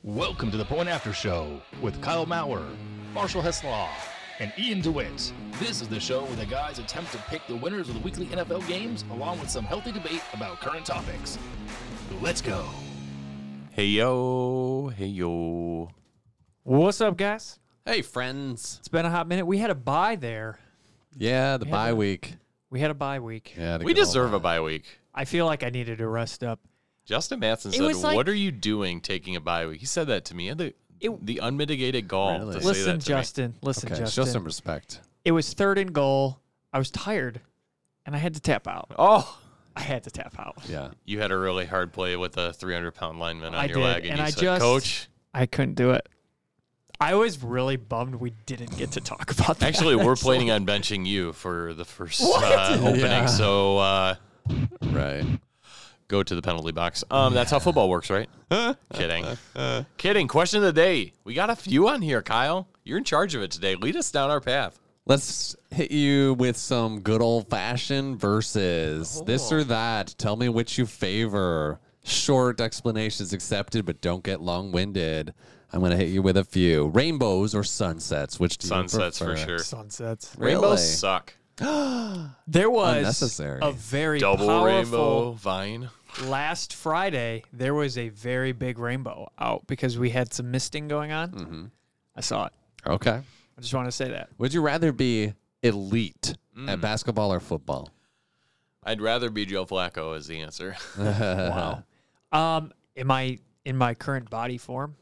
Welcome to the Point After Show with Kyle Maurer, Marshall Heslaw, and Ian DeWitt. This is the show where the guys attempt to pick the winners of the weekly NFL games along with some healthy debate about current topics. Let's go. Hey, yo. Hey, yo. What's up, guys? Hey, friends. It's been a hot minute. We had a bye there. Yeah, the bye week. We had a bye week. Yeah, We deserve a bye week. I feel like I needed to rest up. Justin Mattson It was said, like- what are you doing taking a bye week? He said that to me. The unmitigated gall Really? to say Listen, that to Justin. Listen, Okay, Justin. show some respect. It was 3rd and goal. I was tired, and I had to tap out. me. Oh, I had to tap out. Yeah. you had a really hard play with a 300-pound lineman on I your did, leg. And and you I said, just- Coach, I couldn't do it. I was really bummed we didn't get to talk about that. actually, we're planning on benching you for the first opening. Yeah. So Right. go to the penalty box. That's how football works, right? Kidding. Kidding. Question of the day. We got a few on here, Kyle. You're in charge of it today. Lead us down our path. Let's hit you with some good old-fashioned verses. This or that. Tell me which you favor. Short explanations accepted, but don't get long-winded. I'm going to hit you with a few. Rainbows or sunsets? Which do Sunsets you for prefer? sure. Sunsets. Really? Rainbows suck. There was Unnecessary. a very Double powerful rainbow vine. last Friday. There was a very big rainbow out because we had some misting going on. Mm-hmm. I saw it. Okay. I just want to say that. Would you rather be elite at basketball or football? I'd rather be Joe Flacco is the answer. Wow. Am I in my current body form?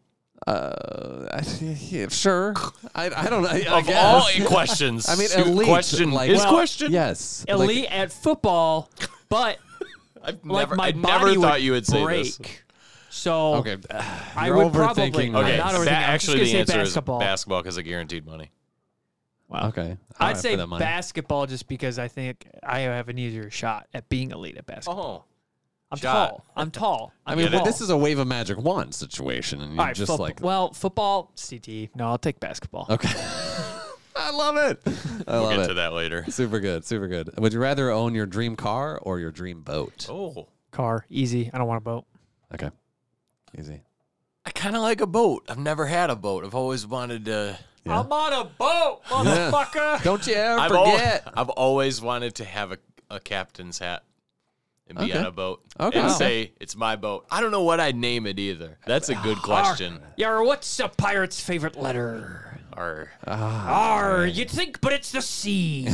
Yeah, sure. I don't know. I Of guess. all questions. I mean, Shoot, elite. question. Like, His well, question? Yes. Elite at football, but I've like never, my I body never thought you would say break. this. So Okay. I You're would probably. overthinking I'm Okay, not this. overthinking. I'm just actually gonna the say answer basketball. is basketball because of guaranteed money. Wow. Okay. All I'd right, say for that money. basketball just because I think I have an easier shot at being elite at basketball. Oh. I'm shot. tall. I'm tall. I mean, tall. this is a wave of magic wand situation, and all you're right. just like, well, football, CT. No, I'll take basketball. okay. I love it. I We'll love get it. to that later. Super good. Super good. Would you rather own your dream car or your dream boat? Oh. Car, easy. I don't want a boat. Okay. Easy. I kind of like a boat. I've never had a boat. I've always wanted to. Yeah. I'm on a boat, motherfucker. Don't you ever I've forget. I've always wanted to have a captain's hat and be Okay. on a boat. Okay. And Wow. say, it's my boat. I don't know what I'd name it either. That's a good question. Yeah, what's a pirate's favorite letter? Or R. You'd think, but it's the C.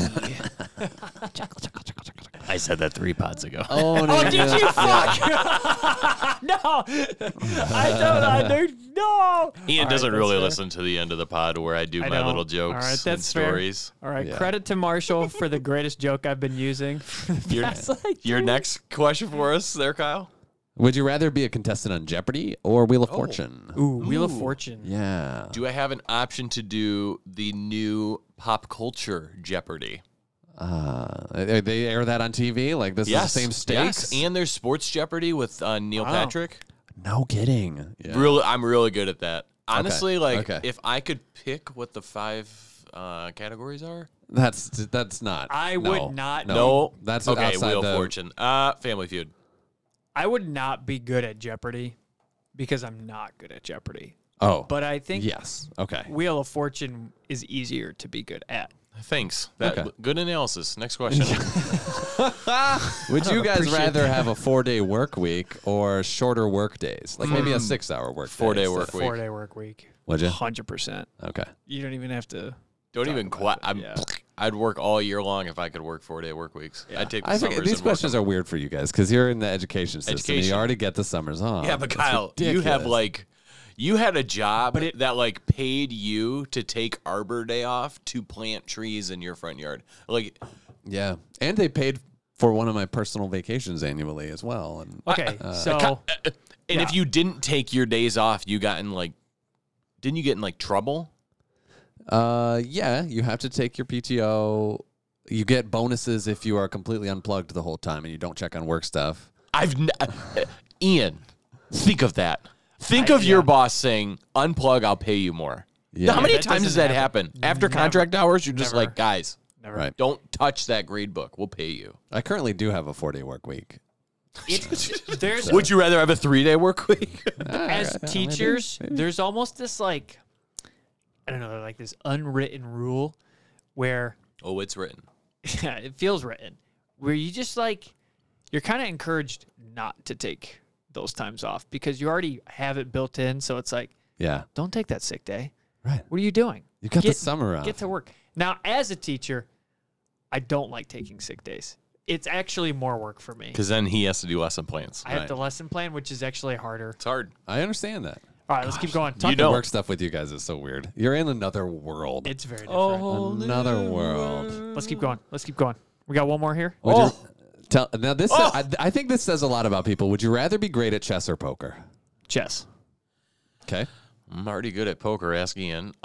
I said that 3 pods ago. Oh, Oh, did you? Fuck! No, I don't. No. Ian All doesn't right, really that's fair. listen to the end of the pod where I do I my know. little jokes All right, and that's fair. stories. All right, Yeah. credit to Marshall for the greatest joke I've been using. Your, That's like your next question for us there, Kyle? Would you rather be a contestant on Jeopardy or Wheel of Fortune? Ooh, Wheel of Ooh. Fortune. Yeah. Do I have an option to do the new pop culture Jeopardy? They air that on TV? Like this is the same stakes? Yes, and there's Sports Jeopardy with Neil Wow. Patrick. No kidding. Yeah. I'm really good at that. Honestly, Okay. if I could pick what the 5 categories are. That's not. I no, would not. No, That's okay. outside Wheel the- of Fortune, Family Feud. I would not be good at Jeopardy because I'm not good at Jeopardy. Oh. But I think yes. Okay. Wheel of Fortune is easier to be good at. Thanks. Okay. Good analysis. Next question. Would you guys appreciate rather have a 4-day work week or shorter work days? Like maybe a 6-hour work 4-day day work instead. week. 4-day work week. Would you? 100%. Okay. You don't even have to. Don't Talk even about quite. it, yeah. I'd work all year long if I could work 4-day work weeks. Yeah. I'd take the I summers think these and work questions them. are weird for you guys because you're in the education system. And you Education. already get the summers off. Yeah, but It's Kyle, you have ridiculous. you had a job But it- that like paid you to take Arbor Day off to plant trees in your front yard. Like, Yeah, and they paid for one of my personal vacations annually as well. And Okay, so and Yeah. if you didn't take your days off, you got in didn't you get in trouble? yeah, you have to take your PTO. You get bonuses if you are completely unplugged the whole time and you don't check on work stuff. Ian, think of that. Think of your boss saying, "Unplug, I'll pay you more." Yeah. How many that times does doesn't that happen? After Never. contract hours, you're just Never. like, guys, never. Right. don't touch that grade book. We'll pay you. I currently do have a 4-day work week. There's Would you rather have a 3-day work week? as teachers, there's almost this like, I don't know, like this unwritten rule where Oh, it's written. yeah, it feels written, where you just like, you're kind of encouraged not to take those times off because you already have it built in. So it's like, Yeah. don't take that sick day. Right. What are you doing? You got the summer off. Get to work. Now, as a teacher, I don't like taking sick days. It's actually more work for me. Because then he has to do lesson plans. I have the lesson plan, which is actually harder. It's hard. I understand that. All right, let's keep going. Talking don't. work stuff with you guys is so weird. You're in another world. It's very different. Another world. Let's keep going. Let's keep going. We got one more here. Would you tell now this? I think this says a lot about people. Would you rather be great at chess or poker? Chess. Okay. I'm already good at poker, ask Ian.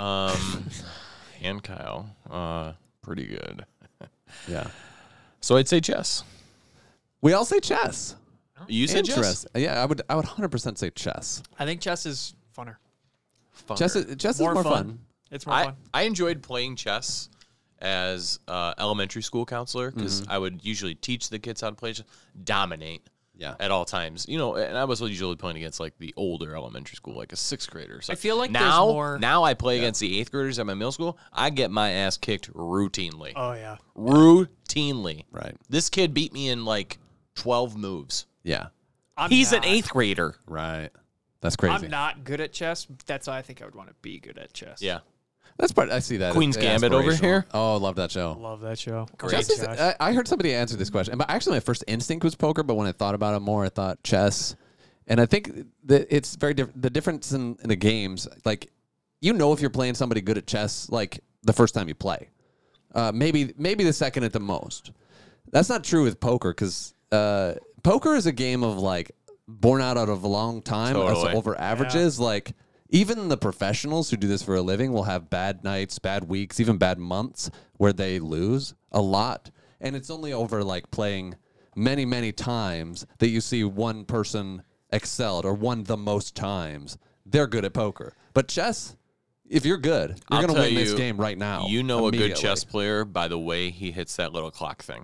And Kyle. Pretty good. Yeah. So I'd say chess. We all say chess. You said chess? Interesting. Yeah, I would 100% say chess. I think chess is funner. Chess is More more fun. fun. It's more fun. I enjoyed playing chess as elementary school counselor because I would usually teach the kids how to play chess, dominate Yeah. at all times. You know, and I was usually playing against like the older elementary school, like a 6th grader. So I feel like there's now, more- now I play against the 8th graders at my middle school. I get my ass kicked routinely. Oh, yeah. Routinely. Right. This kid beat me in like 12 moves. Yeah. He's not, an 8th grader. Right. That's crazy. I'm not good at chess. That's why I think I would want to be good at chess. Yeah. That's part. I see that. Queen's as Gambit over aspirational. here. Oh, love that show. Love that show. Great. Chess is, I heard somebody answer this question. But actually, my first instinct was poker, but when I thought about it more, I thought chess. And I think that it's very different. The difference in the games, like, you know, if you're playing somebody good at chess, like the first time you play, maybe the second at the most. That's not true with poker because poker is a game of like born out of a long time Totally. over averages. Like, even the professionals who do this for a living will have bad nights, bad weeks, even bad months where they lose a lot. And it's only over like playing many, many times that you see one person excelled or won the most times. They're good at poker. But chess, if you're good, you're I'll going to tell win this you, game right now. You know a good immediately. chess player by the way he hits that little clock thing.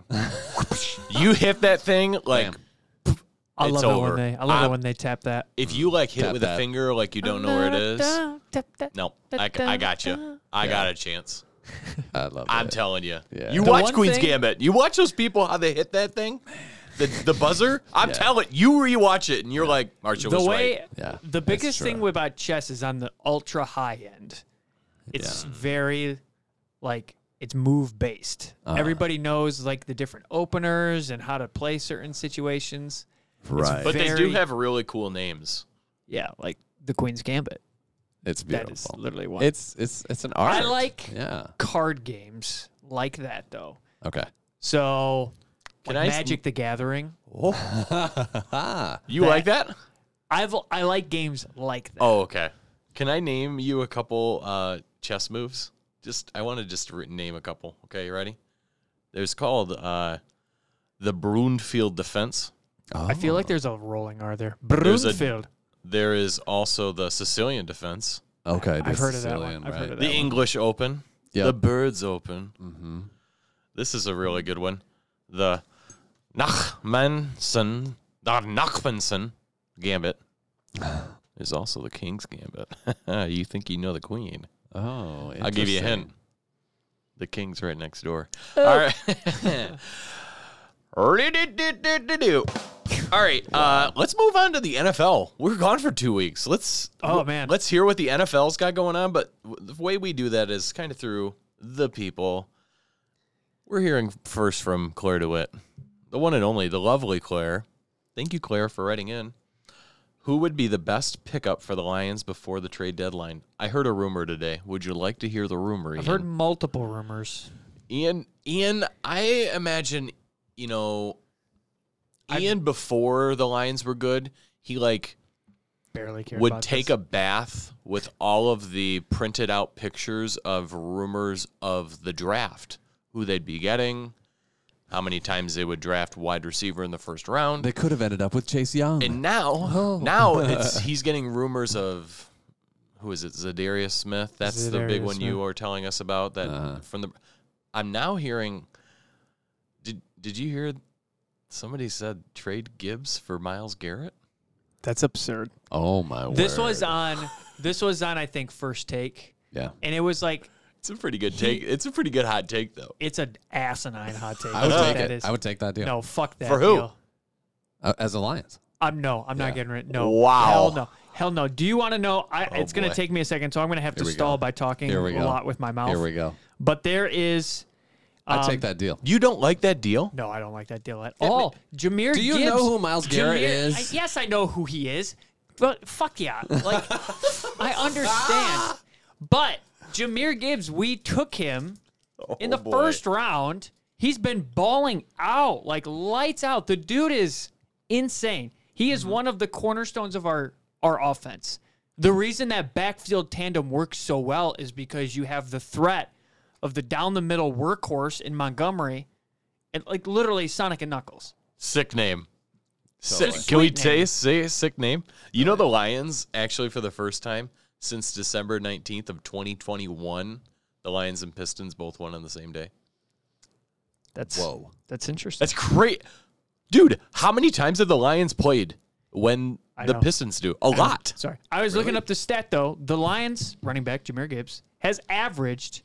You hit that thing like Bam. I it's love it over. when they. I love it when they tap that. if you like hit Tap it with that. a finger like you don't know where it is. No, I got you. I got a chance. I love I'm it. telling you. Yeah. You The watch one Queen's thing- Gambit. You watch those people how they hit that thing, the buzzer. I'm telling you, rewatch it and you're like, Marcia The was way, right. Yeah, the that's biggest true. thing about chess is on the ultra high end. It's very, like, it's move based. Everybody knows like the different openers and how to play certain situations. Right. But they do very- have really cool names. Yeah, like the Queen's Gambit. It's That is beautiful. literally one. It's an art. I like Yeah. card games like that though. Okay. So, Can like I Magic the Gathering. You like that? I like games like that. Oh, okay. Can I name you a couple chess moves? I want to just name a couple. Okay, you ready? There's called the Broomfield Defense. I feel like there's a rolling R there. There's a- Broomfield. There is also the Sicilian Defense, Okay. I've heard of that Sicilian, one. I've heard of the that one. English Open, Yep. the Birds Open. Mm-hmm. This is a really good one. The Nachmanson Gambit. There's also the King's Gambit. You think you know the Queen. Oh, I'll give you a hint. interesting. The King's right next door. All right. All right. Let's move on to the NFL. We're gone for 2 weeks. Let's hear what the NFL's got going on. But the way we do that is kind of through the people. We're hearing first from Claire DeWitt, the one and only, the lovely Claire. Thank you, Claire, for writing in. Who would be the best pickup for the Lions before the trade deadline? I heard a rumor today. Would you like to hear the rumor? I've Ian? heard multiple rumors. Ian, I imagine, Ian before the Lions were good, he Barely cared would about take this. a bath with all of the printed out pictures of rumors of the draft, who they'd be getting, how many times they would draft wide receiver in the first round. They could have ended up with Chase Young. And now he's getting rumors of, who is it, Zadarius Smith? That's the big Zadarius one Smith. you are telling us about. That I'm now hearing. Did you hear Somebody said trade Gibbs for Myles Garrett. That's absurd. Oh my word. This was on I think First Take. Yeah. And it was like It's a pretty good take. It's a pretty good hot take though. it's an asinine hot take. I would take That it. is. I would take that deal. No, fuck that. For who? Deal. As a Lions. I'm Yeah. not getting rid. No. Wow. Hell no. Do you want to know? It's going boy. to take me a second, so I'm going to have to Here we stall go. by talking Here we a go. lot with my mouth. Here we go. But there is. I'd take that deal. You don't like that deal? No, I don't like that deal at all. Jameer Do you Gibbs, know who Myles Garrett is? Yes, I know who he is. But fuck yeah. Like, I understand. But Jameer Gibbs, we took him in the first round. He's been balling out, like lights out. The dude is insane. He is one of the cornerstones of our offense. The reason that backfield tandem works so well is because you have the threat of the down the middle workhorse in Montgomery, and like literally Sonic and Knuckles. Sick name. Totally. Can we Sweet name. say a sick name? You know the Lions, actually, for the first time since December 19th of 2021, the Lions and Pistons both won on the same day. That's interesting. That's great. Dude, how many times have the Lions played when I the know. Pistons do? A lot. Sorry. I was looking up the stat, though. The Lions running back, Jameer Gibbs, has averaged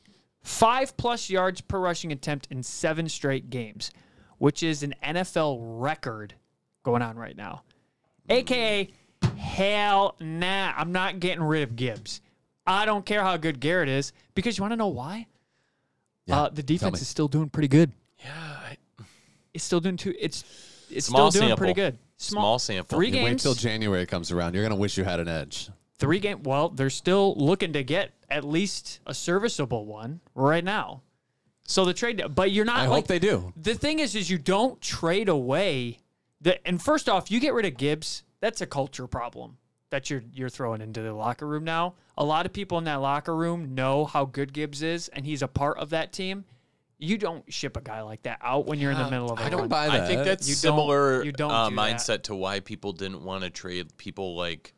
5+ yards per rushing attempt in 7 straight games, which is an NFL record going on right now. AKA, hell nah. I'm not getting rid of Gibbs. I don't care how good Garrett is, because you want to know why? Yeah, The tell defense me. is still doing pretty good. Yeah. It's still doing it's Small still doing sample. pretty good. Small sample. 3 You games. wait till January comes around. You're going to wish you had an edge. 3 game. Well, they're still looking to get at least a serviceable one right now. So the trade, but you're not. I like, hope they do. The thing is you don't trade away and first off, you get rid of Gibbs. That's a culture problem that you're throwing into the locker room now. A lot of people in that locker room know how good Gibbs is, and he's a part of that team. You don't ship a guy like that out when you're in the middle of a I don't run. buy that. I think that's You don't- similar you don't do that. mindset to why people didn't want to trade people like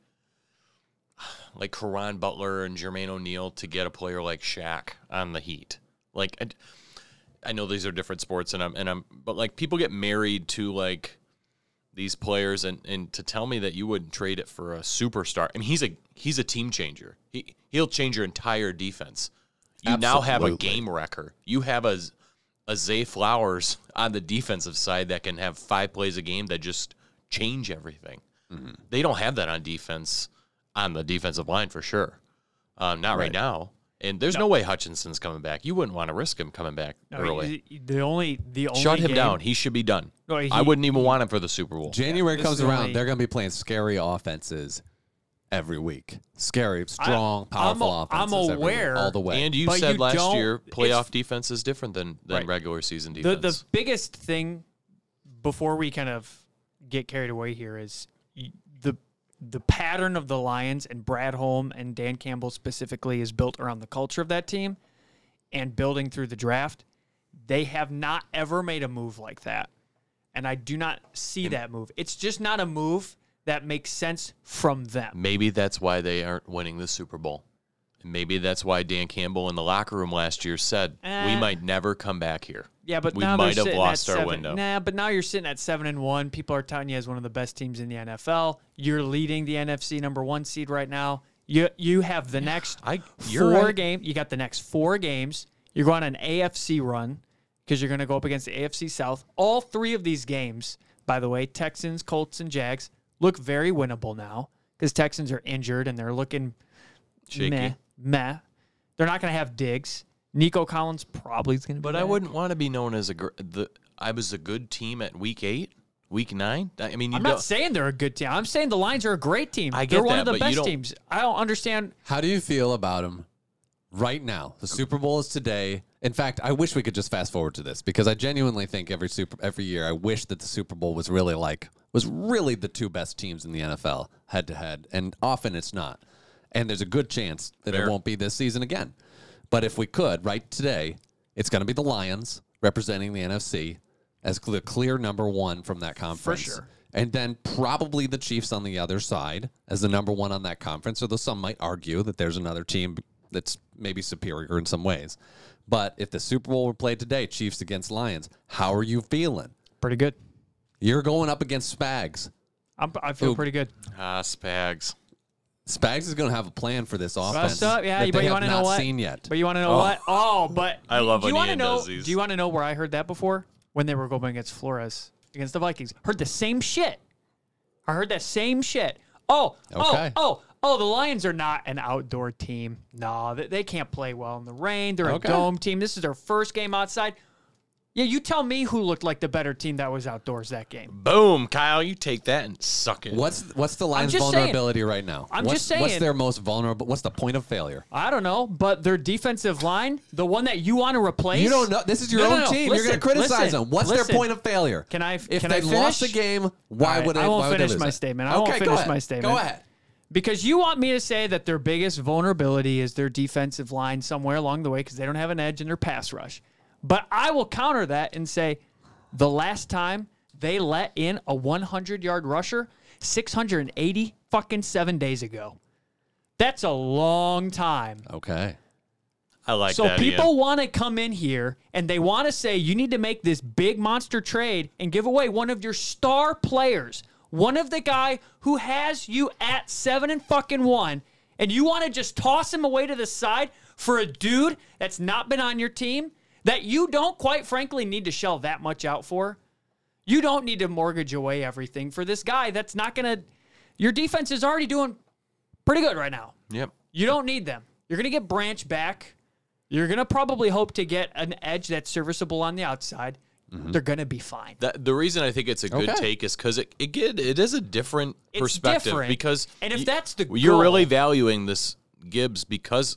Caron Butler and Jermaine O'Neal to get a player like Shaq on the Heat. Like, I know these are different sports, but like people get married to like these players, and to tell me that you wouldn't trade it for a superstar. I mean, he's a team changer. He'll change your entire defense. You now have a Absolutely. game wrecker. You have a Zay Flowers on the defensive side that can have 5 plays a game that just change everything. Mm-hmm. They don't have that on defense, on the defensive line for sure. Not right now. And there's no way Hutchinson's coming back. You wouldn't want to risk him coming back early. The only Shut him game- down. He should be done. No, I wouldn't even want him for the Super Bowl. January this comes is around, only- they're going to be playing scary offenses every week. Scary, strong, powerful offenses every week, aware, all the way. And you But said you last don't- year, playoff it's- defense is different than Right. regular season the defense. biggest thing before we kind of get carried away here is the pattern of the Lions and Brad Holm and Dan Campbell specifically is built around the culture of that team and building through the draft. They have not ever made a move like that. And I do not see that move. It's just not a move that makes sense from them. Maybe that's why they aren't winning the Super Bowl. And maybe that's why Dan Campbell in the locker room last year said, we might never come back here. Yeah, but we now might they're have sitting lost at our 7. window. Nah, but now you're sitting at 7-1. People are touting you as one of the best teams in the NFL. You're leading the NFC #1 seed right now. You have the next you're 4 right. games. You got the next 4 games. You're going on an AFC run because you're going to go up against the AFC South. All 3 of these games, by the way, Texans, Colts, and Jags, look very winnable now because Texans are injured and they're looking Shaky. meh. They're not going to have Diggs. Nico Collins probably is going to be But back. I wouldn't want to be known as I was a good team at week 8, week 9. I mean, I'm not saying they're a good team. I'm saying the Lions are a great team. I get They're one that, of the but you best don't- teams. I don't understand. How do you feel about them right now? The Super Bowl is today. In fact, I wish we could just fast forward to this because I genuinely think every year I wish that the Super Bowl was really the 2 best teams in the NFL head to head, and often it's not. And there's a good chance that Fair. it won't be this season again. But if we could, right today, it's going to be the Lions representing the NFC as the clear #1 from that conference. sure. And then probably the Chiefs on the other side as the #1 on that conference, although some might argue that there's another team that's maybe superior in some ways. But if the Super Bowl were played today, Chiefs against Lions, how are you feeling? Pretty good. You're going up against Spags. I feel pretty good. Spags. Spags is going to have a plan for this offense. But you want to know what? Seen yet. But you want to know what? Oh, but I love when Ian know, does these. Do you want to know where I heard that before? When they were going against Flores, against the Vikings. Heard the same shit. I heard that same shit. Oh, the Lions are not an outdoor team. No, they can't play well in the rain. They're a dome team. This is their first game outside. Yeah, you tell me who looked like the better team that was outdoors that game. Boom, Kyle, you take that and suck it. What's the Lions' vulnerability right now? Just saying. What's their most vulnerable? What's the point of failure? I don't know, but their defensive line, the one that you want to replace. You don't know. This is your own team. You're going to criticize them. What's their point of failure? If they lost the game, why would they? I won't finish my statement. I won't finish my statement. Go ahead. Because you want me to say that their biggest vulnerability is their defensive line somewhere along the way because they don't have an edge in their pass rush. But I will counter that and say the last time they let in a 100-yard rusher, 680 fucking 7 days ago. That's a long time. Okay. I like so that. So people want to come in here and they want to say you need to make this big monster trade and give away one of your star players, one of the guy who has you at 7-1, and you want to just toss him away to the side for a dude that's not been on your team that you don't, quite frankly, need to shell that much out for. You don't need to mortgage away everything for this guy that's not going to... Your defense is already doing pretty good right now. Yep. You don't need them. You're going to get Branch back. You're going to probably hope to get an edge that's serviceable on the outside. Mm-hmm. They're going to be fine. The reason I think it's a good take is because it is a different perspective. Different. Because and if that's the goal, you're really valuing this Gibbs because...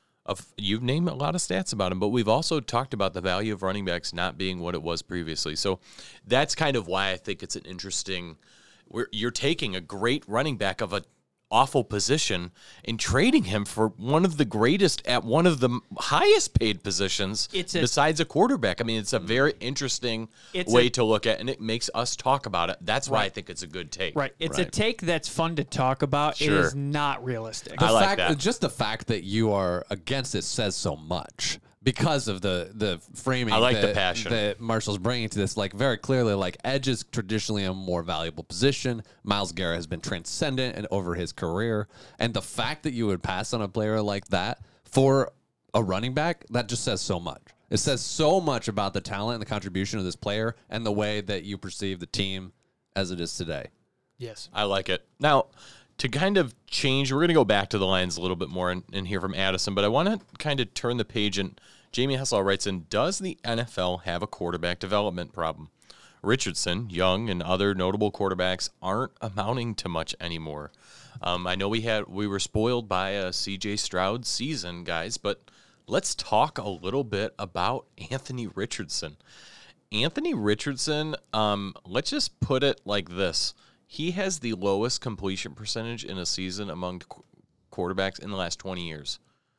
You've named a lot of stats about him, but we've also talked about the value of running backs not being what it was previously. So that's kind of why I think it's an interesting. You're taking a great running back of an awful position and trading him for one of the greatest at one of the highest paid positions besides a quarterback. I mean, it's a very interesting way to look at it, and it makes us talk about it. That's why I think it's a good take. Right. It's a take that's fun to talk about. Sure. It is not realistic. I like that. Just the fact that you are against it says so much. Because of the framing, I like the passion that Marshall's bringing to this. Like very clearly, like edge is traditionally a more valuable position. Myles Garrett has been transcendent and over his career, and the fact that you would pass on a player like that for a running back, that just says so much. It says so much about the talent and the contribution of this player and the way that you perceive the team as it is today. Yes, I like it. Now, to kind of change, we're going to go back to the Lions a little bit more and hear from Addison, but I want to kind of turn the page, and Jamie Hessel writes in, does the NFL have a quarterback development problem? Richardson, Young, and other notable quarterbacks aren't amounting to much anymore. I know we were spoiled by a C.J. Stroud season, guys, but let's talk a little bit about Anthony Richardson. Anthony Richardson, let's just put it like this. He has the lowest completion percentage in a season among quarterbacks in the last 20 years.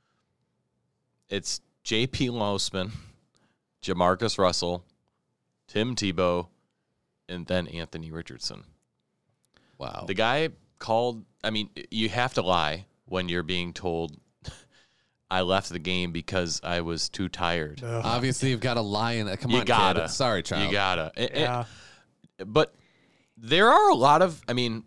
It's J.P. Losman, Jamarcus Russell, Tim Tebow, and then Anthony Richardson. Wow. The guy called, I mean, you have to lie when you're being told, I left the game because I was too tired. Obviously, you've got to lie in that. Come on, gotta. Kid. Sorry, child. You gotta. Yeah. But there are a lot of, I mean,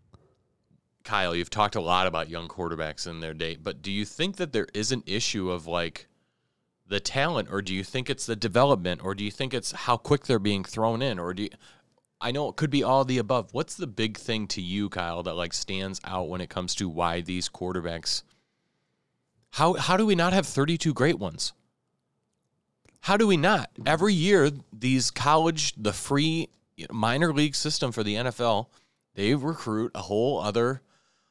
Kyle, you've talked a lot about young quarterbacks in their day, but do you think that there is an issue of like the talent, or do you think it's the development, or do you think it's how quick they're being thrown in, or I know it could be all the above. What's the big thing to you, Kyle, that like stands out when it comes to why these quarterbacks, how do we not have 32 great ones? How do we not? Every year, these college, the free minor league system for the NFL, they recruit a whole other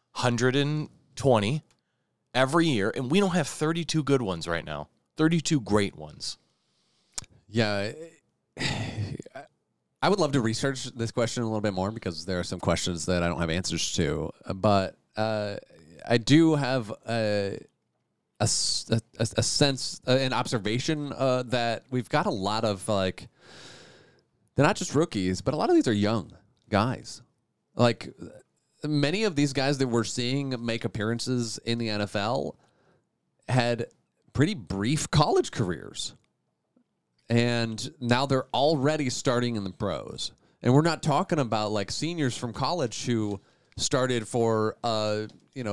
120 every year, and we don't have 32 good ones right now. 32 great ones. Yeah. I would love to research this question a little bit more because there are some questions that I don't have answers to. But I do have a sense, an observation that we've got a lot of like, they're not just rookies, but a lot of these are young guys. Like many of these guys that we're seeing make appearances in the NFL had pretty brief college careers. And now they're already starting in the pros. And we're not talking about like seniors from college who started for a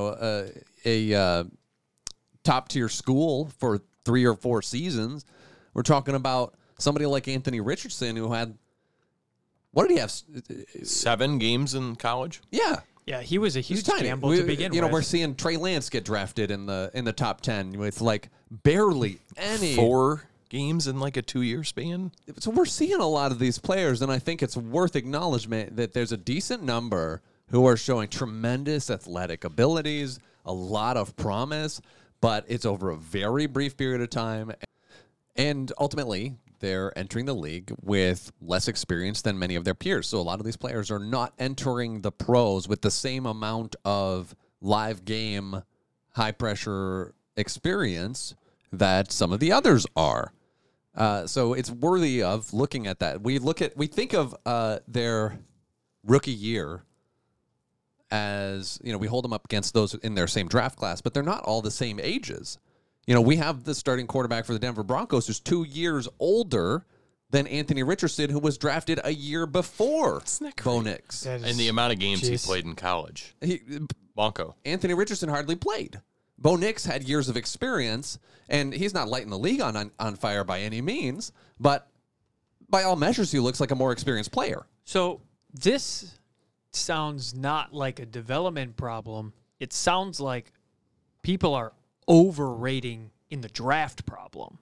top tier school for 3 or 4 seasons. We're talking about somebody like Anthony Richardson who had, what did he have? 7 games in college? Yeah. Yeah, he was a huge gamble to begin with. We're seeing Trey Lance get drafted in the top 10 with like barely any 4 games in like a 2-year span. So we're seeing a lot of these players, and I think it's worth acknowledgement that there's a decent number who are showing tremendous athletic abilities, a lot of promise, but it's over a very brief period of time. And ultimately, they're entering the league with less experience than many of their peers. So a lot of these players are not entering the pros with the same amount of live game, high pressure experience that some of the others are. So it's worthy of looking at that. We think of their rookie year as, we hold them up against those in their same draft class, but they're not all the same ages. We have the starting quarterback for the Denver Broncos who's 2 years older than Anthony Richardson, who was drafted a year before Bo Nix. And the amount of games he played in college. Bonko. Anthony Richardson hardly played. Bo Nix had years of experience, and he's not lighting the league on fire by any means, but by all measures, he looks like a more experienced player. So this sounds not like a development problem. It sounds like people are overrating in the draft problem.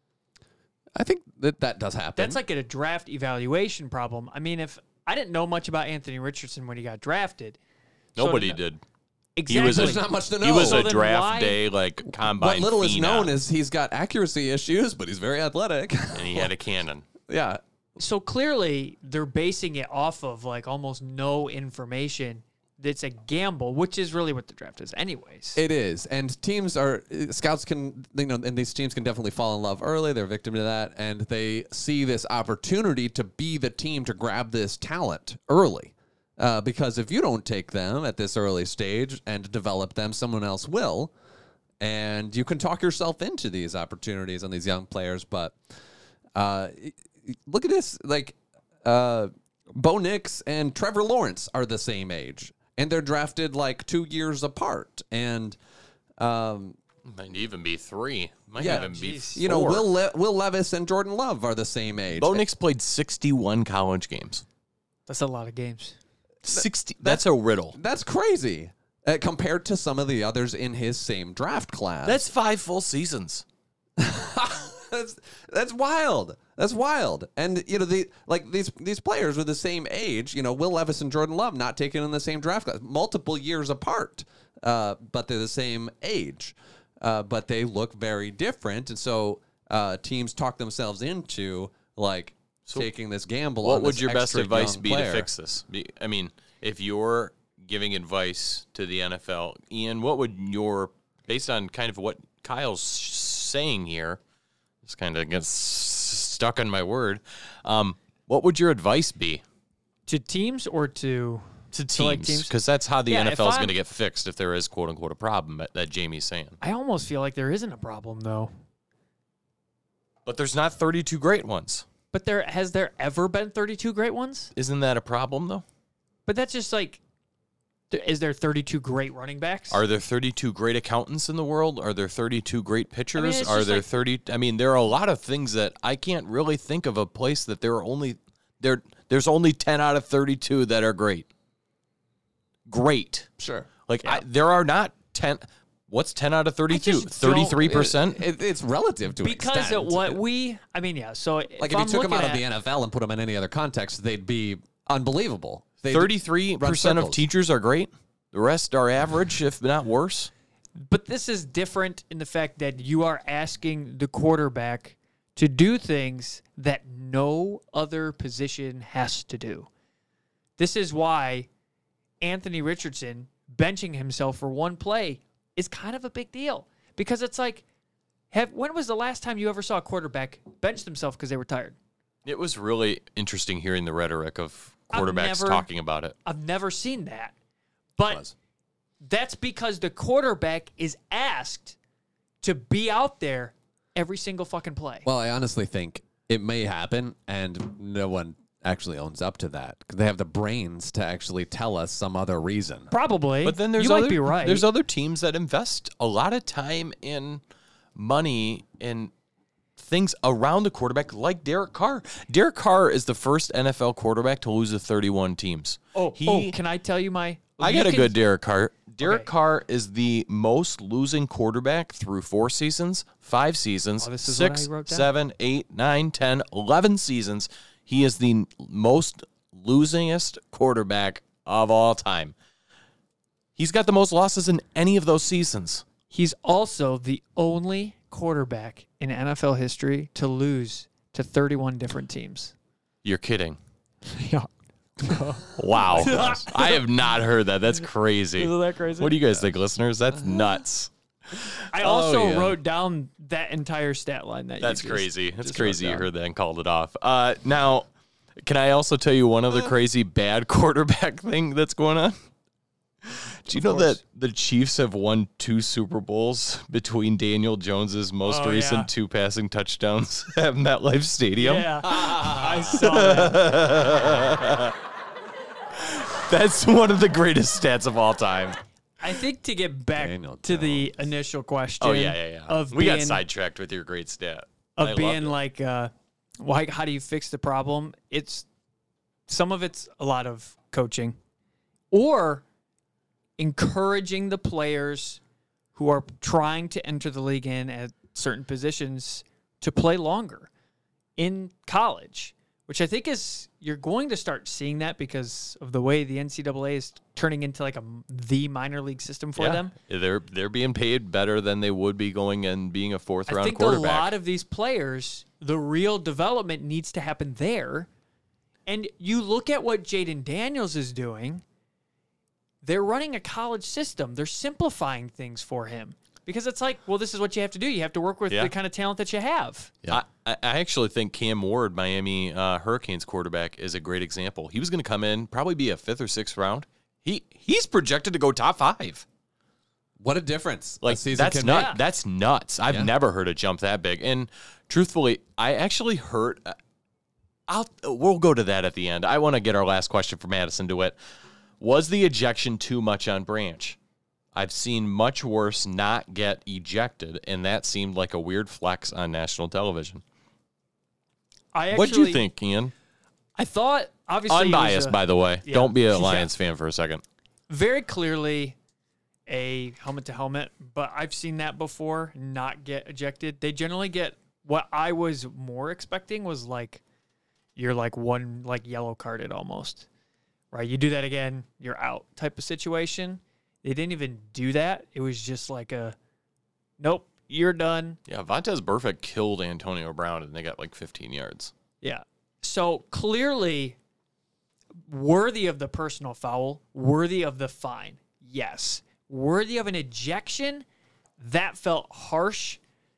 I think that does happen. That's like a draft evaluation problem. I mean, if I didn't know much about Anthony Richardson when he got drafted. Nobody did. Exactly. There's not much to know. He was So a then draft day, combine What little is phenom, known is he's got accuracy issues, but he's very athletic. and he had a cannon. Yeah. So clearly they're basing it off of almost no information. It's a gamble, which is really what the draft is anyways. It is. And scouts can, and these teams can definitely fall in love early. They're victim to that. And they see this opportunity to be the team to grab this talent early. Because if you don't take them at this early stage and develop them, someone else will. And you can talk yourself into these opportunities on these young players. But look at this. Bo Nix and Trevor Lawrence are the same age. And they're drafted 2 years apart. And might even be 3. Might even be 4. Will Levis and Jordan Love are the same age. Bo Nix played 61 college games. That's a lot of games. 60. That's a riddle. That's crazy compared to some of the others in his same draft class. That's 5 full seasons. That's wild. That's wild. And these players were the same age. Will Levis and Jordan Love not taken in the same draft class, multiple years apart, but they're the same age. But they look very different, and so teams talk themselves into taking this gamble. What on would this your best extra advice young be player. to fix this? I mean, if you're giving advice to the NFL, Ian, what would based on kind of what Kyle's saying here, just kind of gets stuck on my word. What would your advice be To teams or to teams? Because that's how the NFL is going to get fixed if there is "quote unquote" a problem that Jamie's saying. I almost feel like there isn't a problem though. But there's not 32 great ones. But has there ever been 32 great ones? Isn't that a problem though? But that's just is there 32 great running backs? Are there 32 great accountants in the world? Are there 32 great pitchers? it's Are just there 30? I mean, there are a lot of things that I can't really think of a place that there's only 10 out of 32 that are great. Great. Sure. There are not 10. What's 10 out of 32? 33%? It's relative to an because extent. So if you took them out of the NFL and put them in any other context, they'd be unbelievable. 33% of teachers are great. The rest are average, if not worse. But this is different in the fact that you are asking the quarterback to do things that no other position has to do. This is why Anthony Richardson benching himself for one play is kind of a big deal. Because it's when was the last time you ever saw a quarterback bench themselves because they were tired? It was really interesting hearing the rhetoric of quarterbacks talking about it. I've never seen that. But that's because the quarterback is asked to be out there every single fucking play. Well, I honestly think it may happen, and no one actually owns up to that. They have the brains to actually tell us some other reason. Probably. But then there's you other, might be right. There's other teams that invest a lot of time and money in things around the quarterback, like Derek Carr. Derek Carr is the first NFL quarterback to lose to 31 teams. Can I tell you my... I got a good Derek Carr. Derek Okay. Carr is the most losing quarterback through 4 seasons, 5 seasons, this is what I 6, wrote down. 7, 8, 9, 10, 11 seasons. He is the most losingest quarterback of all time. He's got the most losses in any of those seasons. He's also the only quarterback in NFL history to lose to 31 different teams. You're kidding. Yeah. Wow. I have not heard that. That's crazy. Isn't that crazy? What do you guys think, listeners? That's nuts. I also yeah. wrote down that entire stat line that That's you just, crazy. That's just crazy wrote you down. heard that and called it off. Now, can I also tell you one other crazy bad quarterback thing that's going on? Do you know that the Chiefs have won 2 Super Bowls between Daniel Jones's most recent 2 passing touchdowns at MetLife Stadium? Yeah, I saw that. That's one of the greatest stats of all time. I think to get back Daniel to the initial question. Oh, yeah. Of We being, got sidetracked with your great stat. Of I being loved it. like, how do you fix the problem? Some of it's a lot of coaching, or encouraging the players who are trying to enter the league in at certain positions to play longer in college, which I think you're going to start seeing that because of the way the NCAA is turning into like the minor league system for them. They're being paid better than they would be going and being a 4th I round think quarterback. a lot of these players, the real development needs to happen there. And you look at what Jaden Daniels is doing. They're running a college system. They're simplifying things for him because it's like, well, this is what you have to do. You have to work with the kind of talent that you have. I actually think Cam Ward, Miami Hurricanes quarterback, is a great example. He was going to come in, probably be a 5th or 6th round. He's projected to go top 5. What a difference. Like, a season that's can nuts. make. That's nuts. I've never heard a jump that big. And truthfully, I actually heard. We'll go to that at the end. I want to get our last question from Madison DeWitt. Was the ejection too much on Branch? I've seen much worse not get ejected, and that seemed like a weird flex on national television. What'd you think, Ian? I thought, obviously, Unbiased, by the way. Yeah. Don't be a Yeah. Lions fan for a second. very clearly a helmet to helmet, but I've seen that before not get ejected. They generally get what I was more expecting was like you're like one like yellow carded almost. Right? You do that again, you're out type of situation. They didn't even do that. It was just like a nope, you're done. Yeah, Vontaze Burfict killed Antonio Brown, and they got like 15 yards. Yeah. So clearly worthy of the personal foul, worthy of the fine. Yes. Worthy of an ejection, that felt harsh.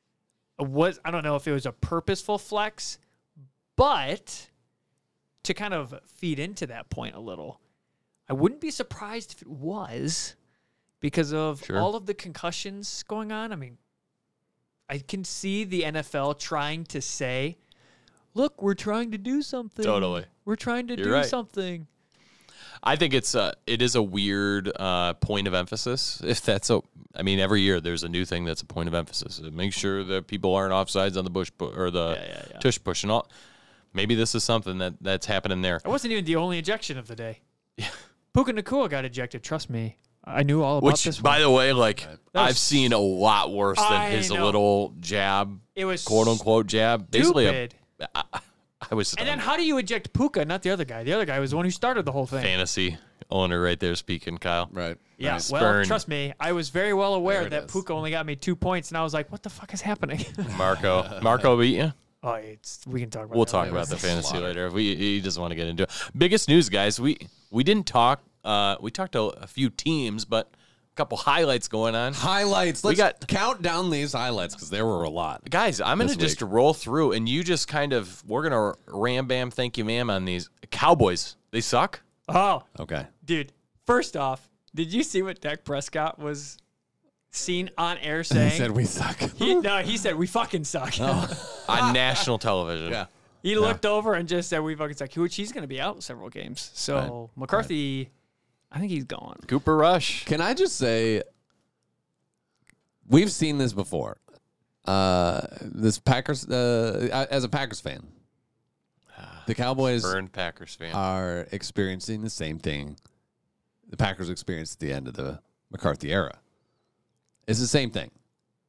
I don't know if it was a purposeful flex, but to kind of feed into that point a little, I wouldn't be surprised if it was because of all of the concussions going on. I mean, I can see the NFL trying to say, look, we're trying to do something. Totally. We're trying to You're do right. something. I think it is a weird point of emphasis. If that's every year there's a new thing that's a point of emphasis. Make sure that people aren't offsides on the tush push and all. Maybe this is something that's happening there. It wasn't even the only ejection of the day. Yeah. Puka Nacua got ejected. Trust me, I knew all about this. By the way, like was I've seen a lot worse than I his know. little jab. It was quote unquote jab. Basically, stupid. I was And then how do you eject Puka, not the other guy? The other guy was the one who started the whole thing. fantasy owner right there speaking, Kyle. Right. Yeah, Right. well, Spurn. trust me, I was very well aware There it that is. Puka only got me 2 points, and I was like, what the fuck is happening? Marco beat you. Oh, we can talk about We'll that talk later. about the fantasy later. He doesn't want to get into it. Biggest news, guys. We didn't talk. We talked to a few teams, but a couple highlights going on. Highlights. Let's count down these highlights because there were a lot. Guys, I'm going to This just roll through, and you just we're going to ram, bam, thank you, ma'am on these. Cowboys, they suck. Oh, Okay. dude. First off, did you see what Dak Prescott was seen on air saying? He said we suck. He said we fucking suck. On national television. Yeah. He looked over and just said, "We fucking suck." He's going to be out several games. So McCarthy, I think he's gone. Cooper Rush. Can I just say, we've seen this before. This Packers, as a Packers fan, the Cowboys Burned Packers fan. are experiencing the same thing the Packers experienced at the end of the McCarthy era. It's the same thing.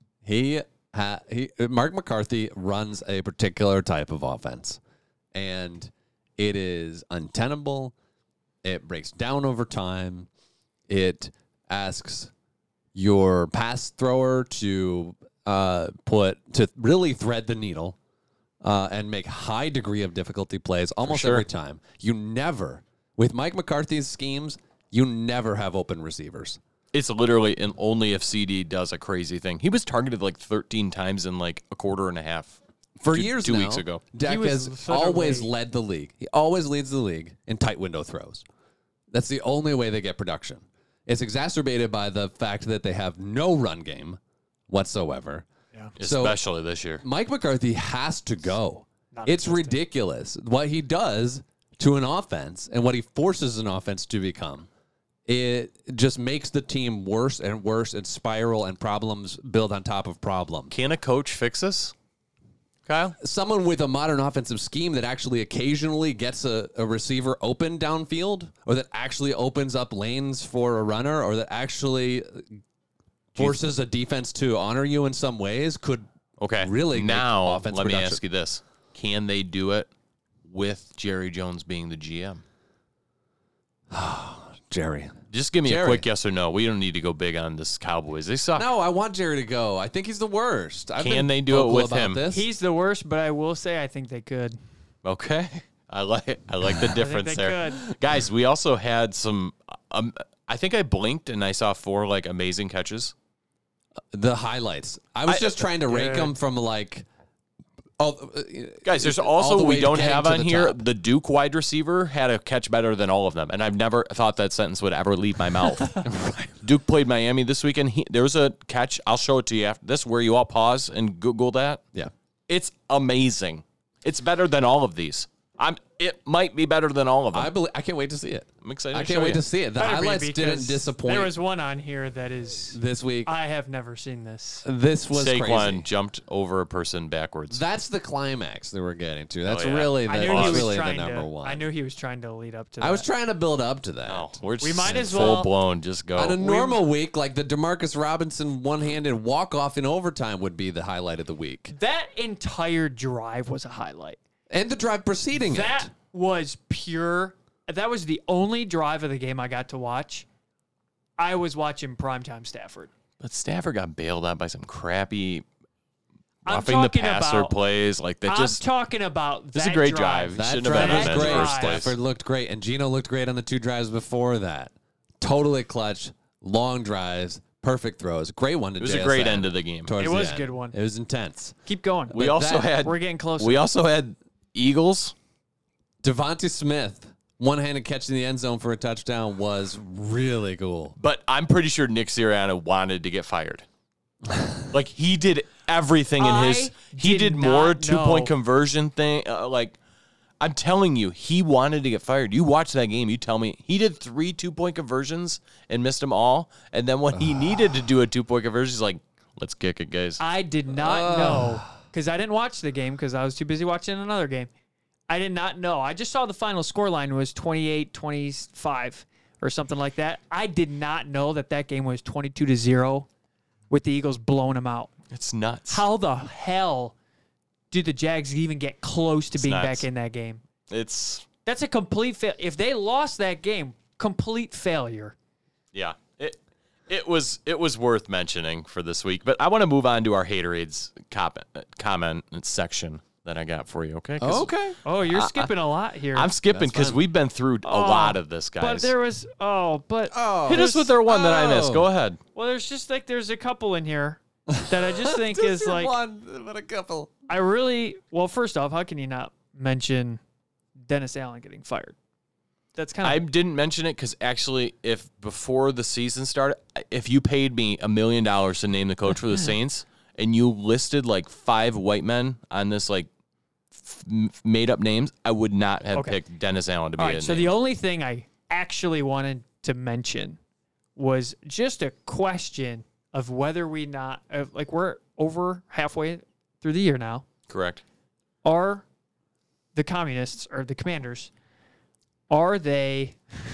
Mark McCarthy runs a particular type of offense, and it is untenable. It breaks down over time. It asks your pass thrower to really thread the needle and make high degree of difficulty plays almost every time. You never, with Mike McCarthy's schemes, you never have open receivers. It's literally, and only if CD does a crazy thing. He was targeted like 13 times in like a quarter and a half. For years two now, weeks ago. Dak has always led the league. He always leads the league in tight window throws. That's the only way they get production. It's exacerbated by the fact that they have no run game whatsoever. Yeah. Especially this year. Mike McCarthy has to go. It's ridiculous what he does to an offense and what he forces an offense to become. It just makes the team worse and worse and spiral, and problems build on top of problems. Can a coach fix this, Kyle? Someone with a modern offensive scheme that actually occasionally gets a receiver open downfield, or that actually opens up lanes for a runner, or that actually forces a defense to honor you in some ways, could really now make offense let production. me ask you this. Can they do it with Jerry Jones being the GM? Jerry. Just give me a quick yes or no. We don't need to go big on this Cowboys. They suck. No, I want Jerry to go. I think he's the worst. Can they do it with him? He's the worst, but I will say I think they could. Okay. I like the difference there. Could. Guys, we also had some I think I blinked and I saw 4 like amazing catches. The highlights. I was just trying to rank them from like... Guys, there's also, we don't have on here, top. the Duke wide receiver had a catch better than all of them. And I've never thought that sentence would ever leave my mouth. Duke played Miami this weekend. There was a catch. I'll show it to you after this where you all pause and Google that. Yeah. It's amazing. It's better than all of these. It might be better than all of them. I can't wait to see it. I'm excited I can't wait to see it. The highlights didn't disappoint. There was one on here that is this week. I have never seen this. This was Saquon crazy. Jumped over a person backwards. That's the climax that we're getting to. That's yeah. really the trying number one. I knew he was trying to lead up to that. I was trying to build up to that. Oh, we might as full well blown. Just go. On a normal week, like the Demarcus Robinson one-handed walk-off in overtime would be the highlight of the week. That entire drive was a highlight. And the drive preceding That was pure. That was the only drive of the game I got to watch. I was watching primetime Stafford. But Stafford got bailed out by some crappy I'm roughing the talking passer about- plays. Like that. I'm talking about This is that a great drive. drive. That Shouldn't have drive been was in the great. first place. Stafford looked great, and Gino looked great on the 2 drives before that. Totally clutch, long drives, perfect throws. Great one to It was a great end of the game. towards It the was a end. good one. It was intense. Keep going. We But also that- had. We're getting closer. We also had Eagles. Devontae Smith, one-handed catch in the end zone for a touchdown was really cool. But I'm pretty sure Nick Sirianni wanted to get fired. Like he did everything in his. He did more not 2-point know. conversion thing. I'm telling you, he wanted to get fired. You watch that game. You tell me he did 3 2-point conversions and missed them all. And then when he needed to do a 2-point conversion, he's like, "Let's kick it, guys." I did not know because I didn't watch the game because I was too busy watching another game. I did not know. I just saw the final scoreline was 28-25 or something like that. I did not know that game was 22-0 with the Eagles blowing them out. It's nuts. How the hell did the Jags even get close to being nuts. back in that game? It's That's a complete fail. If they lost that game, complete failure. yeah. It was worth mentioning for this week. But I want to move on to our Haterades comment section that I got for you. Okay. 'Cause Okay. Oh, you're skipping a lot here. I'm skipping That's because fine. we've been through a lot of this, guys. But there was Hit us with our one that I missed. Go ahead. Well, there's just there's a couple in here that I just think is like one, but a couple. First off, how can you not mention Dennis Allen getting fired? That's kind I of didn't mention it because actually, if before the season started, if you paid me $1 million to name the coach for the Saints and you listed like 5 white men on this like made up names, I would not have picked Dennis Allen to be so the only thing I actually wanted to mention was just a question of whether we not like we're over halfway through the year now. Correct. Are the communists or the commanders, are they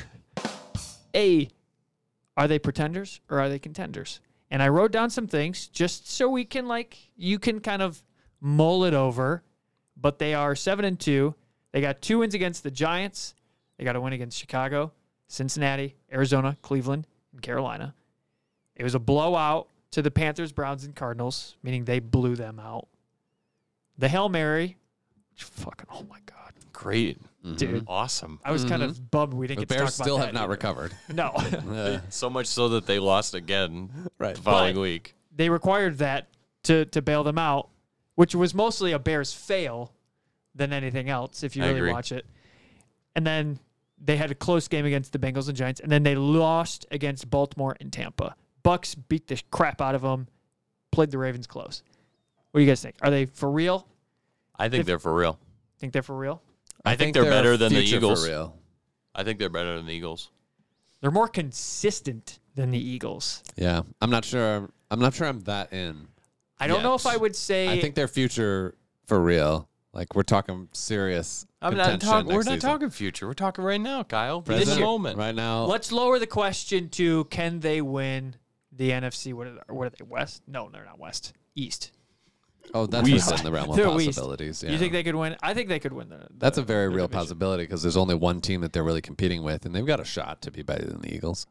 are they pretenders or are they contenders? And I wrote down some things just so we can you can kind of mull it over, but they are 7-2. They got 2 wins against the Giants. They got a win against Chicago, Cincinnati, Arizona, Cleveland, and Carolina. It was a blowout to the Panthers, Browns, and Cardinals, meaning they blew them out. The Hail Mary, fucking, oh my God. Great. Dude. Awesome. I was kind of bummed we didn't get to talk about that. The Bears still have not either. recovered. No. So much so that they lost again Right. the following But week. They required that to bail them out, which was mostly a Bears fail than anything else, if you I really agree. watch it. And then they had a close game against the Bengals and Giants, and then they lost against Baltimore and Tampa. Bucks beat the crap out of them, played the Ravens close. What do you guys think? Are they for real? I think they're for real. Think they're for real? I think they're better than the future Eagles. For real. I think they're better than the Eagles. They're more consistent than the Eagles. Yeah, I'm not sure. I'm not sure I'm that in. I don't know yet. if I would say. I think their future for real. Like we're talking serious. I'm not contention talking. We're next not season. talking future. We're talking right now, Kyle. Be in Present, the moment. right now. Let's lower the question to: can they win the NFC? What are they? West? No, they're not West. East. Oh, that's within the realm of They're East. possibilities. Yeah. You think they could win? I think they could win. That's a very real division. possibility because there's only one team that they're really competing with, and they've got a shot to be better than the Eagles.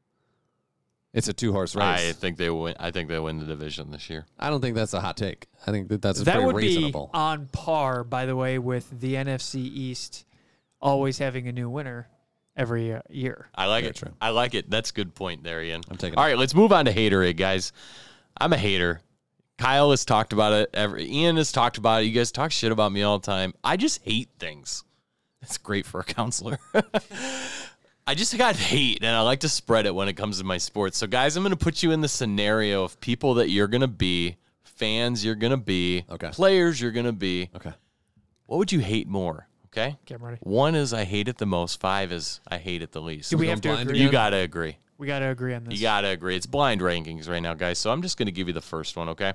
It's a 2-horse race. I think they win. I think they win the division this year. I don't think that's a hot take. I think that's That pretty would reasonable. be on par, by the way, with the NFC East always having a new winner every year. I like Very it. true. I like it. That's a good point there, Ian. I'm taking All it. right, let's move on to haterade, guys. I'm a hater. Kyle has talked about it. Ian has talked about it. You guys talk shit about me all the time. I just hate things. That's great for a counselor. I just got hate, and I like to spread it when it comes to my sports. So, guys, I'm going to put you in the scenario of people that you're going to be, fans you're going to be, Okay. players you're going to be. Okay. What would you hate more? Okay? Okay, I'm ready. 1 is I hate it the most. 5 is I hate it the least. Do we going have to blind agree? You again? got to agree. We got to agree on this. You got to agree. It's blind rankings right now, guys. So I'm just going to give you the first one, okay?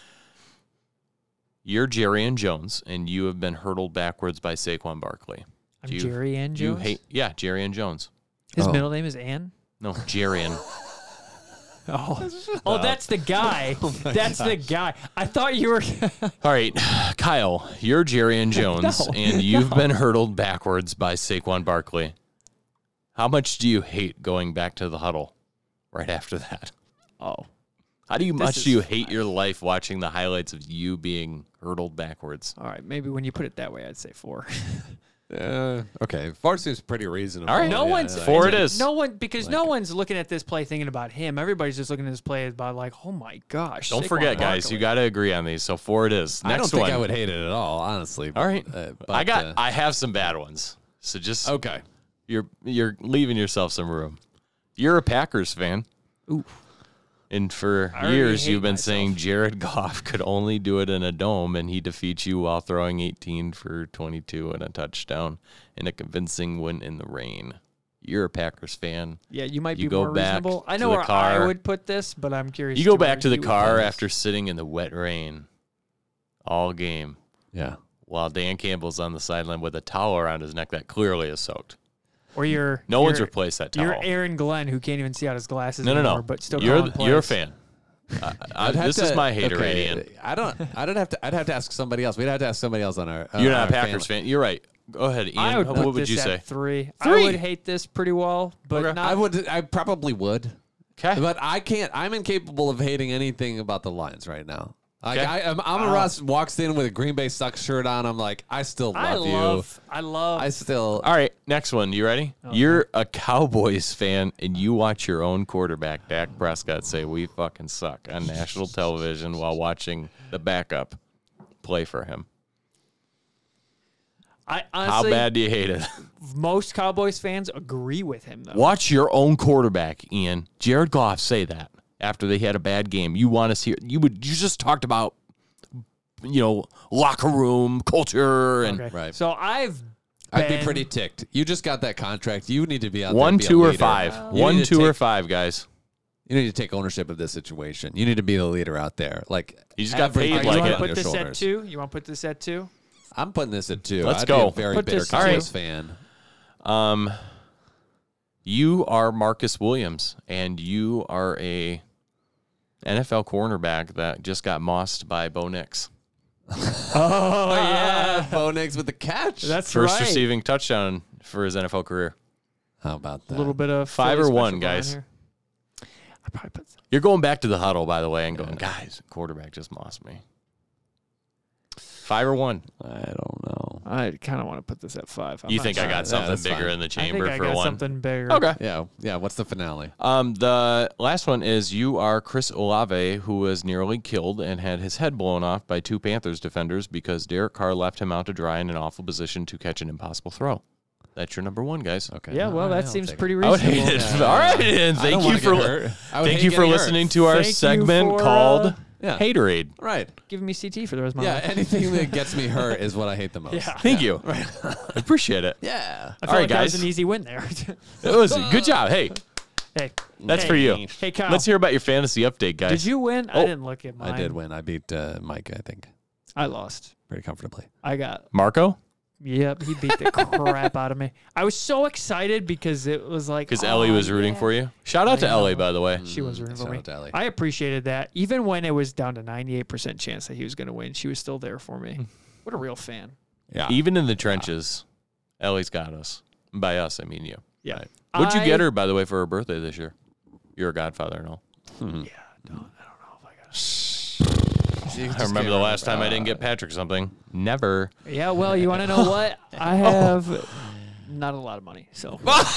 You're Jerry Jones, and you have been hurtled backwards by Saquon Barkley. I'm You- Jerry Ann You Jones. Jerry Jones. His Oh. middle name is Ann. No, Jerry. Oh, that's the guy. That's the guy. I thought you were. All right, Kyle, you're Jerry Jones, No, and you've been hurtled backwards by Saquon Barkley. How much do you hate going back to the huddle right after that? Oh, How do you much is do you hate your life watching the highlights of you being hurtled backwards? all right. Maybe when you put it that way, I'd say 4. Okay. 4 seems pretty reasonable. All right. No Yeah, one's like 4 it is. No one because no one's looking at this play thinking about him. Everybody's just looking at this play about like, oh my gosh. Don't Saquon forget, guys, Barkley. you got to agree on these. So 4 it is. Next I don't think one. I would hate it at all, honestly. All right. But, I have some bad ones. So just okay. you're leaving yourself some room. You're a Packers fan. Ooh. And for I already years, hate you've been myself. saying Jared Goff could only do it in a dome, and he defeats you while throwing 18 for 22 and a touchdown in a convincing win in the rain. You're a Packers fan. Yeah, you might You be go more back reasonable. I to know the where car. I would put this, but I'm curious. You go to where back to the you would car put this. after sitting in the wet rain all game Yeah. while Dan Campbell's on the sideline with a towel around his neck that clearly is soaked. Or you're No one's you're- replaced that towel. You're Aaron Glenn, who can't even see out his glasses No, anymore, no. but still You're calling you're a plays. fan. This is my hater radiant. I'd have to ask somebody else. We'd have to ask somebody else on our. You're not our a Packers family. fan. You're right. Go ahead, Ian. I would put what would this you at say? 3. I 3? would hate this pretty well, but Okay. not. I probably would. Okay. But I can't. I'm incapable of hating anything about the Lions right now. Like Okay. I'm a Russ walks in with a Green Bay Sucks shirt on. I'm like, I still love you. I love. I still. All right, next one. You ready? You're a Cowboys fan, and you watch your own quarterback, Dak Prescott, say, "We fucking suck" on national television while watching the backup play for him. I How honestly, bad do you hate it? most Cowboys fans agree with him though. Watch your own quarterback, Ian. Jared Goff say that after they had a bad game. You want to see? You just talked about locker room culture and Okay. Right. So I'd be pretty ticked. You just got that contract. You need to be out 1, there. 2, or leader. 5. You 1, need to 2, or take- 5, guys. You need to take ownership of this situation. You need to be the leader out there. Like You just got paid everything like you want it. to on put your this at shoulders. 2? You want to put this at 2? I'm putting this at 2. Let's I'd go. Be a very Put bitter this at Cowboys 2. fan. You are Marcus Williams, and you are a NFL cornerback that just got mossed by Bo Nix. Oh, yeah. Bo Nix with the catch. That's First right. receiving touchdown for his NFL career. How about that? A little bit of 5 Philly or 1, special guys. here. I probably put You're going back to the huddle, by the way, and going, guys, quarterback just mossed me. 5 or 1. I don't know. I kind of want to put this at 5. You think I got something that's bigger fine. in the I chamber think I for got 1? something bigger. Okay. Yeah. What's the finale? The last one is you are Chris Olave, who was nearly killed and had his head blown off by 2 Panthers defenders because Derek Carr left him out to dry in an awful position to catch an impossible throw. That's your number 1, guys. Okay. Yeah, All well, right, that I'll seems take pretty I would reasonable. hate it. Yeah. All right, and I don't thank you wanna for get hurt. I would thank hate you for getting hurt. listening to our Thank you segment for, called Yeah. Haterade. Right. Giving me CT for the rest of my Yeah. life. Anything that gets me hurt is what I hate the most. Yeah. Thank you. I appreciate it. Yeah. I feel All right, like that guys. was an easy win there. It was a good job. Hey, Hey, that's hey, for you. Hey, Kyle. Let's hear about your fantasy update, guys. Did you win? I didn't look at mine. I did win. I beat Mike, I think, I lost. very comfortably. I got. Marco? Yep, he beat the crap out of me. I was so excited because it was like Because Ellie was rooting for you. Shout out to Ellie, by the way. She was rooting for Shout me. out to Ellie. I appreciated that. Even when it was down to 98% chance that he was going to win, she was still there for me. What a real fan. Yeah. Even in the trenches, Ellie's got us. And by us, I mean you. Yeah. Right. What'd you get her, by the way, for her birthday this year? You're a godfather and all. Yeah, I don't know if I got I remember the last time I didn't get Patrick something. Never. Yeah, well, you want to know what? I have not a lot of money, so.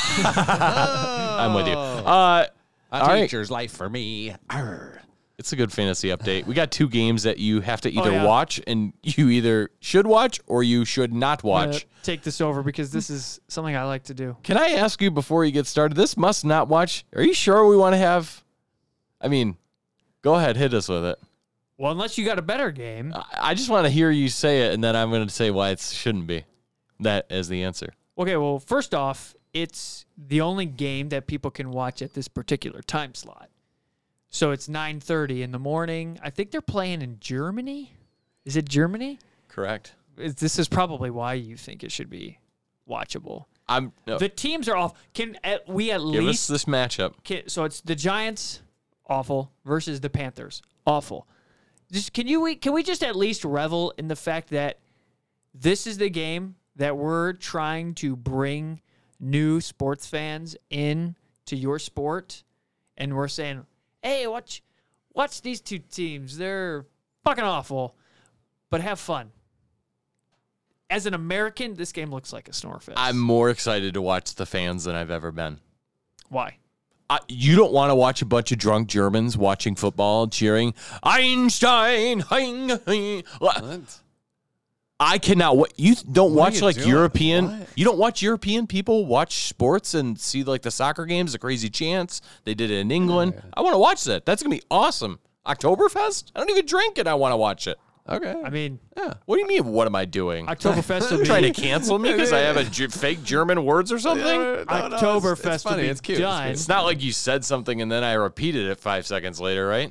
I'm with you. A all right. teacher's life for me. Arr. It's a good fantasy update. We got 2 games that you have to either yeah. watch, and you either should watch or you should not I'm gonna watch. take this over because this is something I like to do. Can I ask you before you get started? This must not watch. Are you sure we want to have? I mean, go ahead, hit us with it. Well, unless you got a better game. I just want to hear you say it, and then I'm going to say why it shouldn't be. That is the answer. Okay, well, first off, it's the only game that people can watch at this particular time slot. So it's 9:30 in the morning. I think they're playing in Germany. Is it Germany? Correct. This is probably why you think it should be watchable. No, The teams are off. We at give us least this matchup. so it's the Giants awful versus the Panthers awful. Can we just at least revel in the fact that this is the game that we're trying to bring new sports fans in to your sport, and we're saying, hey, watch these 2 teams. They're fucking awful, but have fun. As an American, this game looks like a snore fest. I'm more excited to watch the fans than I've ever been. Why? You don't want to watch a bunch of drunk Germans watching football, cheering Einstein. Hein, hein. What? I cannot. You don't What are watch you like doing? European. What? You don't watch European people watch sports and see like the soccer games, the crazy chants. They did it in England. I want to watch that. That's gonna be awesome. Oktoberfest. I don't even drink it. I want to watch it. Okay. I mean, What do you mean? What am I doing? Oktoberfest will be Trying to cancel me because I have fake German words or something? Oktoberfest it's funny. will be It's cute. done. It's not like you said something and then I repeated it 5 seconds later, right?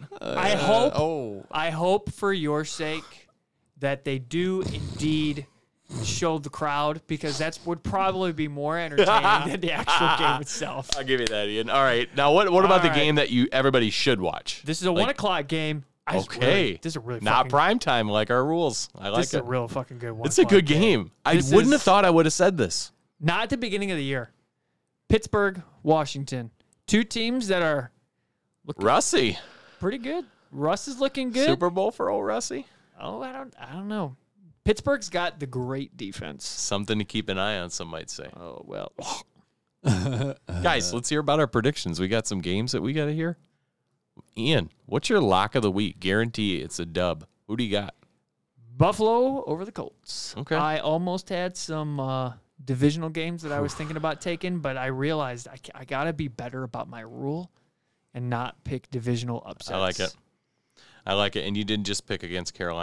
I hope for your sake that they do indeed show the crowd, because that would probably be more entertaining than the actual game itself. I'll give you that, Ian. All right. Now, what about the right. game that everybody should watch? This is a 1 o'clock game. Okay. This is a really Not fucking, prime time like our rules. I like This is it. a real fucking good one. It's a good game. I This wouldn't is- have thought I would have said this. Not at the beginning of the year. Pittsburgh, Washington. 2 teams that are Russie. pretty good. Russ is looking good. Super Bowl for old Russie. Oh, I don't know. Pittsburgh's got the great defense. Something to keep an eye on, some might say. Oh, well. Guys, let's hear about our predictions. We got some games that we got to hear. Ian, what's your lock of the week? Guarantee it's a dub. Who do you got? Buffalo over the Colts. Okay. I almost had some divisional games that I was thinking about taking, but I realized I got to be better about my rule and not pick divisional upsets. I like it. And you didn't just pick against Carolina.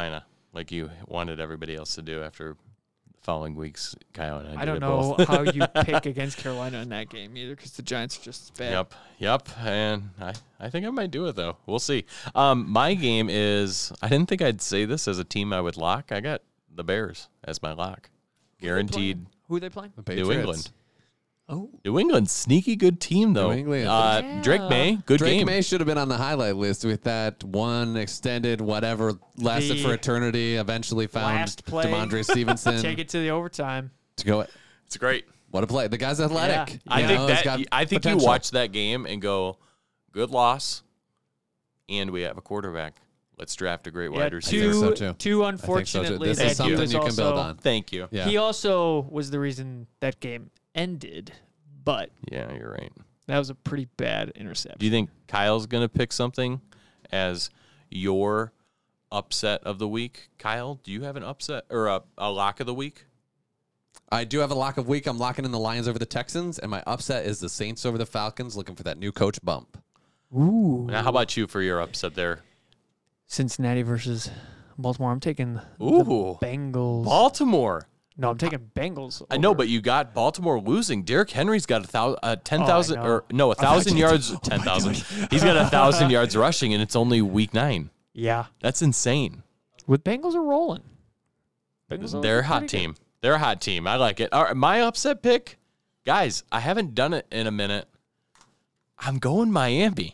like you wanted everybody else to do after the following weeks. Kyle and I don't did know both. how you pick against Carolina in that game either, because the Giants are just as bad. Yep. And I think I might do it, though. We'll see. My game is, I didn't think I'd say this as a team I would lock. I got the Bears as my lock. Guaranteed. Who are they playing? The New Patriots. England. Oh. New England, sneaky good team, though. New England. Drake May, good Drake game. May should have been on the highlight list with that one extended whatever lasted The for eternity. Eventually found last play. DeMondre Stevenson Take it to the overtime. to go. It's great. What a play! The guy's athletic. Yeah. I You think know, he's got I think you potential. watch that game and go, good loss, and we have a quarterback. Let's draft a great wide receiver. so, too. Two I think so, too. unfortunately, This that is he something was you can also, build on. Thank you. Yeah. He also was the reason that game ended, but Yeah, you're right. that was a pretty bad interception. Do you think Kyle's going to pick something as your upset of the week? Kyle, do you have an upset or a lock of the week? I do have a lock of week. I'm locking in the Lions over the Texans, and my upset is the Saints over the Falcons, looking for that new coach bump. Ooh. Now, how about you for your upset there? Cincinnati versus Baltimore. I'm taking Ooh. the Bengals. Baltimore. No, I'm taking Bengals. I know, over. but you got Baltimore losing. Derrick Henry's got 10,000 know. or no, 1,000 yards. 10,000. He's got 1,000 yards rushing, and it's only week 9. Yeah. That's insane. With Bengals are rolling. Bengals are They're a looking hot pretty team. They're a hot team. I like it. All right, my upset pick, guys. I haven't done it in a minute. I'm going Miami.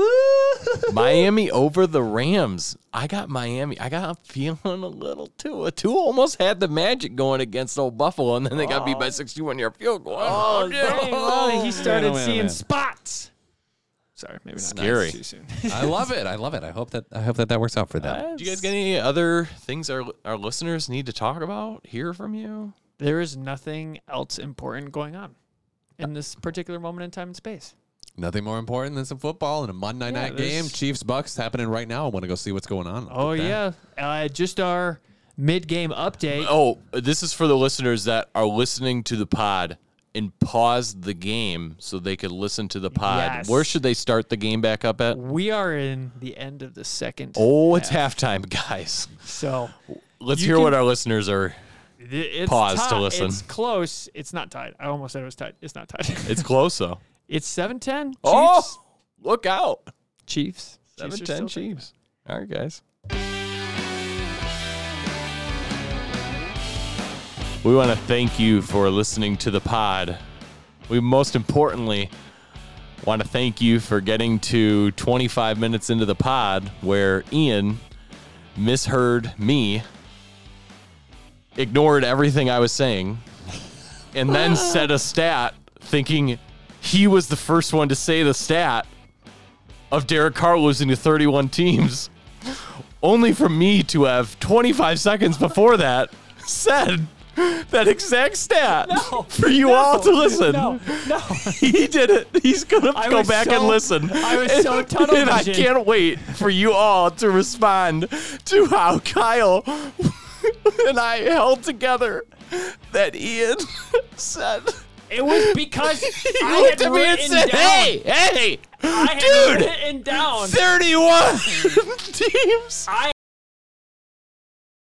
Miami over the Rams. I got Miami. I got feeling a little Tua. Tua almost had the magic going against old Buffalo, and then they got beat by 61-yard field goal. Oh, dang. Well, he started Wait a seeing minute. spots. Sorry, maybe not. Scary. Too soon. I love it. I love it. I hope that works out for them. Do you guys get any other things our listeners need to talk about, hear from you? There is nothing else important going on in this particular moment in time and space. Nothing more important than some football and a Monday night game. there's- Chiefs Bucks happening right now. I want to go see what's going on. Oh, with that. yeah. Just our mid-game update. Oh, this is for the listeners that are listening to the pod and pause the game so they could listen to the pod. Yes. Where should they start the game back up at? We are in the end of the second. Oh, it's half. halftime, guys. So Let's You hear can- what our listeners are. it's Pause to tied. listen. It's close. It's not tied. I almost said it was tied. It's not tied. It's close, though. It's 7-10. Chiefs. Oh, look out. Chiefs. 7-10 Chiefs. All right, guys. We want to thank you for listening to the pod. We most importantly want to thank you for getting to 25 minutes into the pod where Ian misheard me, ignored everything I was saying, and then said a stat thinking he was the first one to say the stat of Derek Carr losing to 31 teams, only for me to have 25 seconds before that said that exact stat for you all to listen. No. He did it. He's going to I go was back so- and listen. I was so tunnel And I vision. can't wait for you all to respond to how Kyle and I held together that Ian said. It was because He I looked had at me and written said, down. hey, I had dude, written down. 31 teams. I